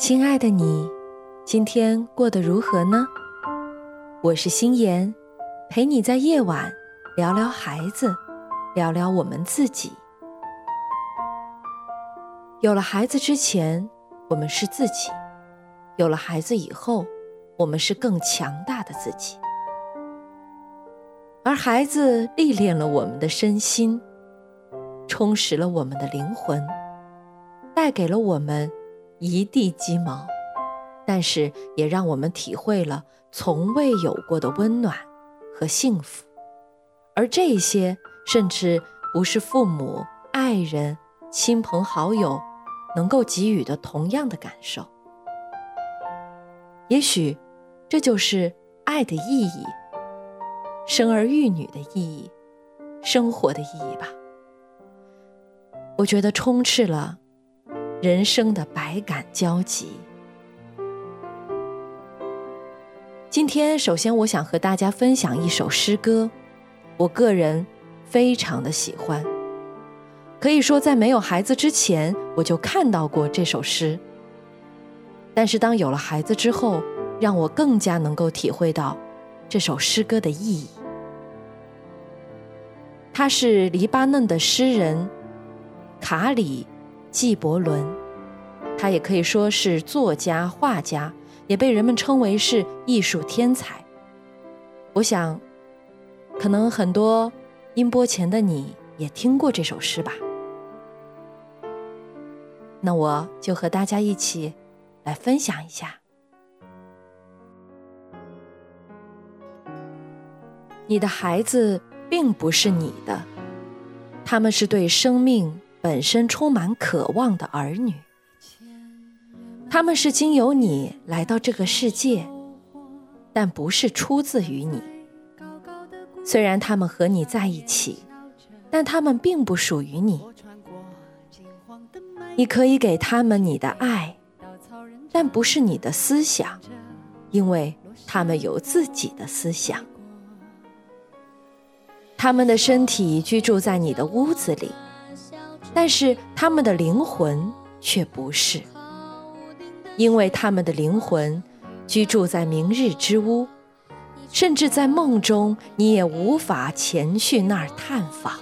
亲爱的你，今天过得如何呢？我是心妍，陪你在夜晚聊聊孩子，聊聊我们自己。有了孩子之前，我们是自己；有了孩子以后，我们是更强大的自己。而孩子历练了我们的身心，充实了我们的灵魂，带给了我们一地鸡毛，但是也让我们体会了从未有过的温暖和幸福。而这些甚至不是父母、爱人、亲朋好友能够给予的同样的感受。也许这就是爱的意义，生儿育女的意义，生活的意义吧。我觉得充斥了人生的百感交集。今天首先我想和大家分享一首诗歌，我个人非常的喜欢。可以说在没有孩子之前，我就看到过这首诗，但是当有了孩子之后，让我更加能够体会到这首诗歌的意义。他是黎巴嫩的诗人卡里纪伯伦，他也可以说是作家、画家，也被人们称为是艺术天才。我想可能很多音波前的你也听过这首诗吧。那我就和大家一起来分享一下。你的孩子并不是你的，他们是对生命本身充满渴望的儿女，他们是经由你来到这个世界，但不是出自于你。虽然他们和你在一起，但他们并不属于你。你可以给他们你的爱，但不是你的思想，因为他们有自己的思想。他们的身体居住在你的屋子里，但是他们的灵魂却不是，因为他们的灵魂居住在明日之屋，甚至在梦中你也无法前去那儿探访。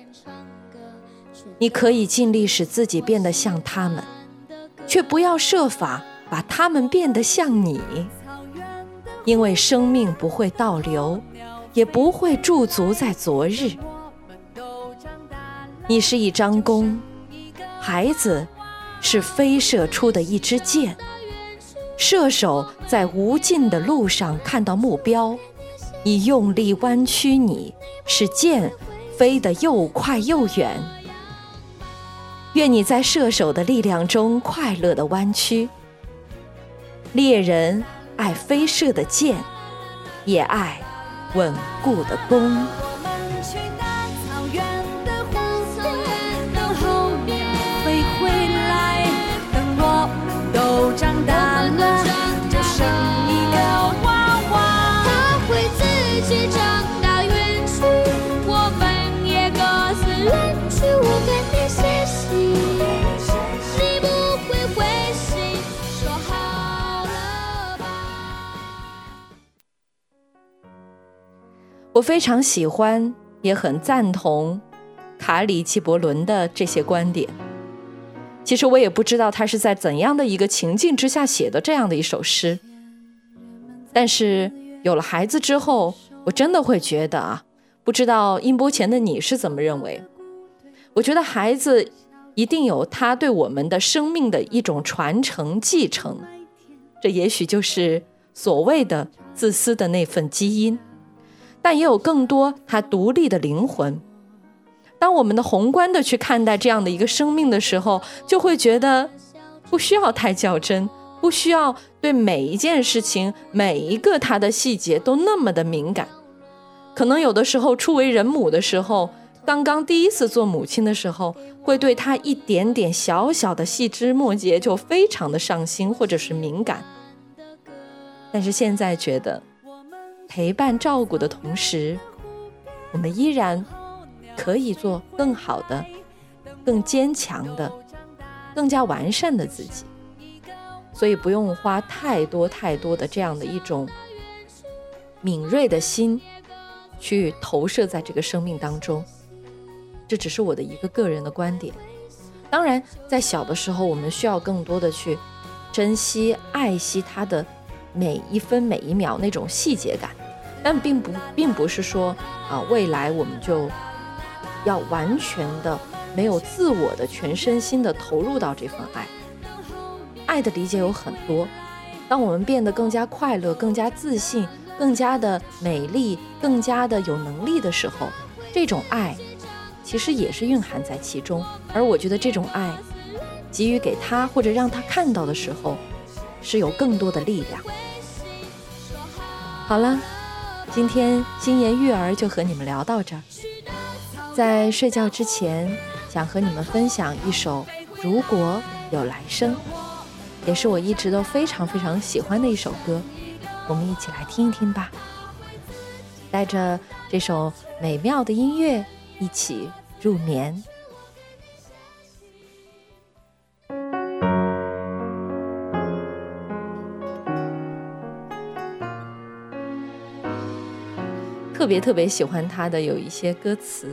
你可以尽力使自己变得像他们，却不要设法把他们变得像你，因为生命不会倒流，也不会驻足在昨日。你是一张弓，孩子是飞射出的一支箭，射手在无尽的路上看到目标，你用力弯曲，你使箭飞得又快又远。愿你在射手的力量中快乐地弯曲。猎人爱飞射的箭，也爱稳固的弓。 都长大了，就剩一个娃娃，他会自己长大远去，我们也各自远去。我跟你写信，你不会回信，说好了吧。 我非常喜欢，也很赞同卡里纪伯伦的这些观点。其实我也不知道他是在怎样的一个情境之下写的这样的一首诗，但是有了孩子之后，我真的会觉得不知道音波前的你是怎么认为。我觉得孩子一定有他对我们的生命的一种传承继承，这也许就是所谓的自私的那份基因，但也有更多他独立的灵魂。当我们的宏观的去看待这样的一个生命的时候，就会觉得不需要太较真，不需要对每一件事情每一个它的细节都那么的敏感。可能有的时候初为人母的时候，刚刚第一次做母亲的时候，会对他一点点小小的细枝末节就非常的上心或者是敏感。但是现在觉得陪伴照顾的同时，我们依然可以做更好的、更坚强的、更加完善的自己。 所以不用花太多的这样的一种敏锐的心去投射在这个生命当中。这只是我的一个个人的观点。当然在小的时候我们需要更多的去珍惜爱惜它的每一分每一秒那种细节感，但并不是说未来我们就要完全的没有自我的全身心的投入到这份爱。爱的理解有很多，当我们变得更加快乐，更加自信，更加的美丽，更加的有能力的时候，这种爱其实也是蕴含在其中。而我觉得这种爱给予给他或者让他看到的时候，是有更多的力量。好了，今天心言育儿就和你们聊到这儿。在睡觉之前，想和你们分享一首《如果有来生》，也是我一直都非常喜欢的一首歌，我们一起来听一听吧。带着这首美妙的音乐一起入眠。特别喜欢他的有一些歌词。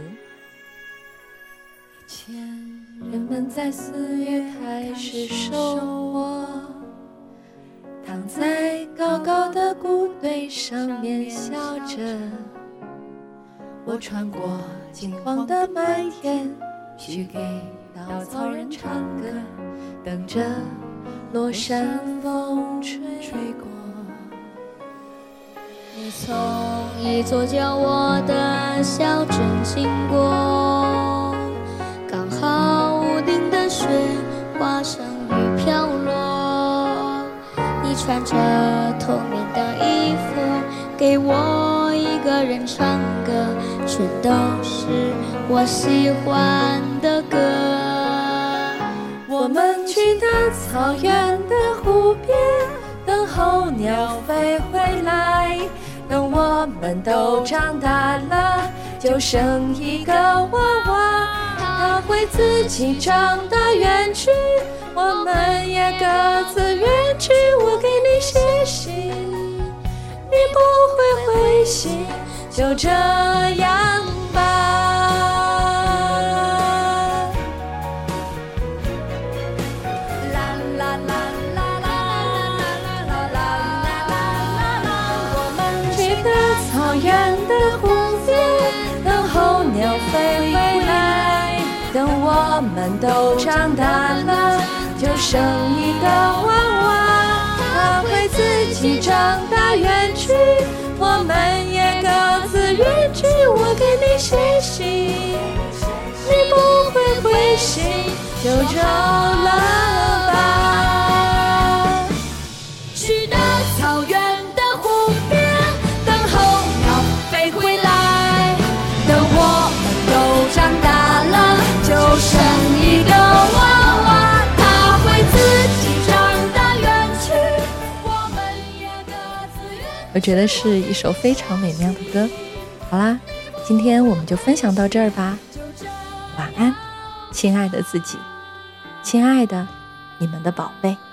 以前人们在4月开始收获，躺在高高的谷堆上面笑着，我穿过金黄的麦田，去给稻草人唱歌，等着落山风吹过。 你从一座叫我的小镇经过，刚好屋顶的雪化成雨飘落。你穿着透明的衣服，给我一个人唱歌，全都是我喜欢的歌。 我们去到草原的湖边，等候鸟飞回来。等我们都长大了，就生一个娃娃，他会自己长大远去，我们也各自远去。我给你写信，你不会回信，就这样吧。远的湖边，等候鸟飞回来。等我们都长大了，就生一个娃娃，他会自己长大远去，我们也各自远去。我给你写信，你不会回信，就这了吧。 去到草原的湖边，长大了就生一个娃娃，他会自己长大远去，我们也各自远去。 我觉得是一首非常美妙的歌。好啦，今天我们就分享到这儿吧。晚安，亲爱的自己，亲爱的你们的宝贝。